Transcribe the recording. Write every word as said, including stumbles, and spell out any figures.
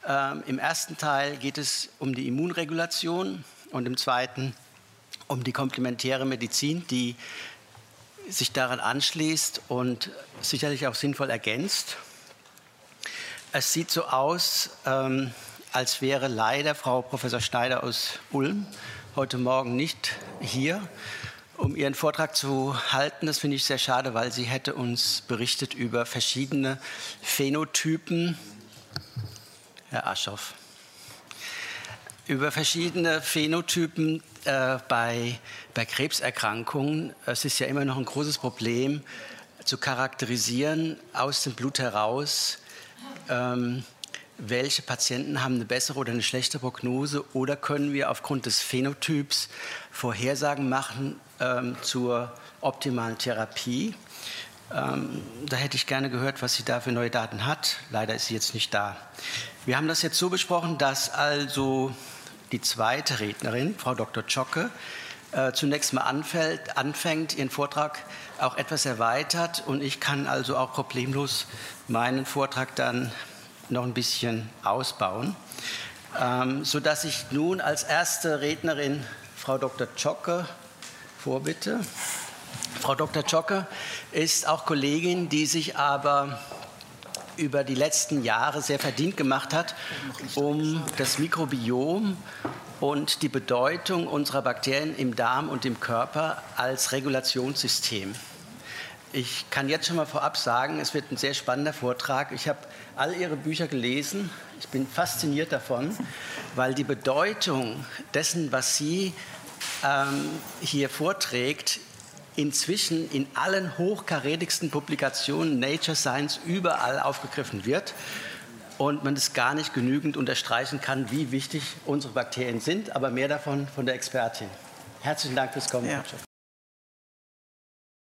Ähm, Im ersten Teil geht es um die Immunregulation und im zweiten um die komplementäre Medizin, die sich daran anschließt und sicherlich auch sinnvoll ergänzt. Es sieht so aus, ähm, als wäre leider Frau Professor Schneider aus Ulm heute Morgen nicht hier, um ihren Vortrag zu halten. Das finde ich sehr schade, weil sie hätte uns berichtet über verschiedene Phänotypen, Herr Aschoff, über verschiedene Phänotypen äh, bei, bei Krebserkrankungen. Es ist ja immer noch ein großes Problem, zu charakterisieren aus dem Blut heraus, ähm, welche Patienten haben eine bessere oder eine schlechte Prognose, oder können wir aufgrund des Phänotyps Vorhersagen machen ähm, zur optimalen Therapie. Ähm, da hätte ich gerne gehört, was sie da für neue Daten hat. Leider ist sie jetzt nicht da. Wir haben das jetzt so besprochen, dass also die zweite Rednerin, Frau Doktor Zschokke, äh, zunächst mal anfällt, anfängt, ihren Vortrag auch etwas erweitert, und ich kann also auch problemlos meinen Vortrag dann noch ein bisschen ausbauen, ähm, sodass ich nun als erste Rednerin Frau Doktor Zschokke vorbitte. Frau Doktor Zschokke ist auch Kollegin, die sich aber über die letzten Jahre sehr verdient gemacht hat, um das Mikrobiom und die Bedeutung unserer Bakterien im Darm und im Körper als Regulationssystem. Ich kann jetzt schon mal vorab sagen, es wird ein sehr spannender Vortrag. Ich habe all Ihre Bücher gelesen. Ich bin fasziniert davon, weil die Bedeutung dessen, was sie ähm, hier vorträgt, inzwischen in allen hochkarätigsten Publikationen, Nature, Science, überall aufgegriffen wird und man es gar nicht genügend unterstreichen kann, wie wichtig unsere Bakterien sind, aber mehr davon von der Expertin. Herzlichen Dank fürs Kommen. Ja.